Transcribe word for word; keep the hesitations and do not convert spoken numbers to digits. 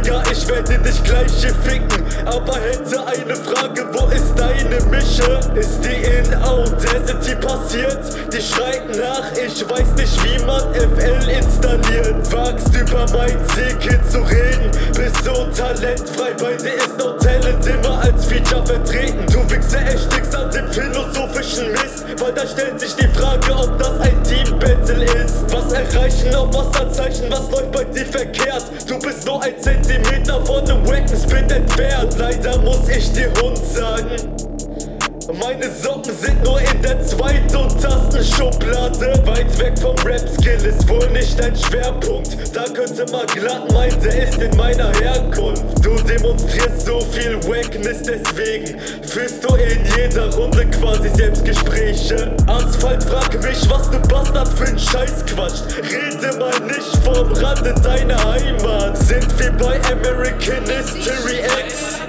Digga, ich werde dich gleich hier ficken. Aber hätte eine Frage, wo ist deine Mische? Ist die in Audacity passiert? Die schreit nach, ich weiß nicht, wie man F L installiert. Wagst über mein C-Kit zu reden, bist so talentfrei, bei dir ist no Talent immer als Feature vertreten. Du Wichser erstickst an dem philosophischen Mist, weil da stellt sich die Frage, ob das ein Team-Battle ist. Was erreichen auf Wasserzeichen, was läuft bei dir verkehrt? Du bist nur ein Zentimeter von nem wacken Spit entfernt. Leider muss ich dir Hund sagen, meine Socken sind nur in der Zweit- und Tastenschublade. Weit weg vom Rap-Skill ist wohl nicht dein Schwerpunkt. Da könnte man glatt meinen, der ist in meiner Herkunft. Du demonstrierst so viel Wackness, deswegen führst du in jeder Runde quasi Selbstgespräche. Asphalt, frag mich, was du Bastard für n Scheiß quatscht. Rede mal nicht vom Rande deiner Heimat. Sind wir bei American History X?